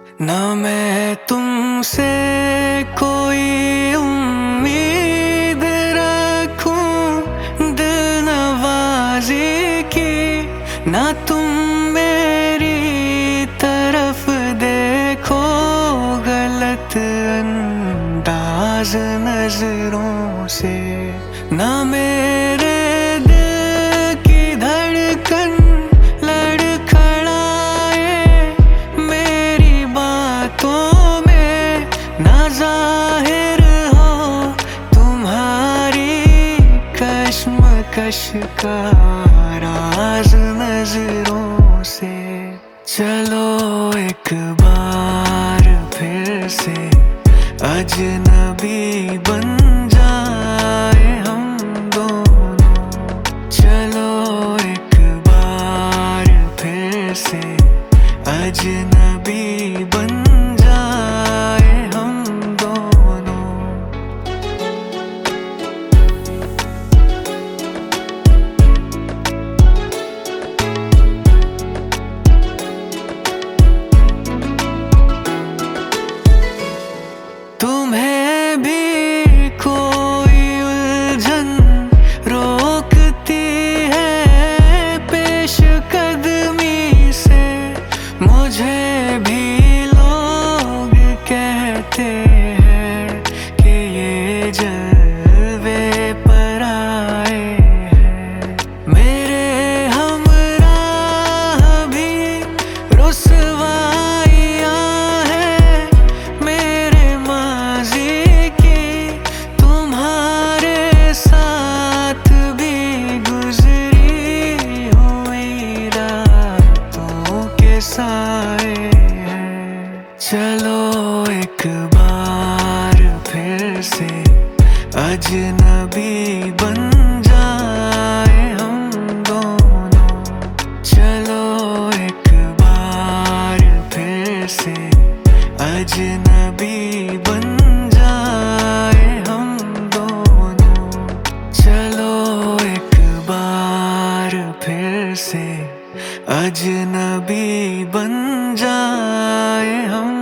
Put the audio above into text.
ना मैं तुमसे कोई उम्मीद रखूं दिल नवाजी की, ना तुम मेरी तरफ देखो गलत अंदाज नजरों से। ना मेरे दिल की धड़कन लड़खड़ाए मेरी बातों में, ना जाहिर हो तुम्हारी कश्मकश का राज नजरों से। चलो एक बार फिर से अजनबी बन जाए हम दोनों। चलो एक बार फिर से अजनबी बन जाए हम दोनों। तुम्हें भी कोई उलझन रोकती है पेशकदमी से, मुझे भी लोग कहते हैं कि ये जलवे पर आए हैं। मेरे हमराह भी रुसवाइयाँ हैं मेरे माज़ी की, तुम्हारे साथ भी गुजरी हुई रातों के साए हैं। चलो एक बार फिर से अजनबी बन जाए हम दोनों। चलो एक बार फिर से अजनबी बन जाए हम दोनों। चलो एक बार फिर से अजनबी बन जाए हम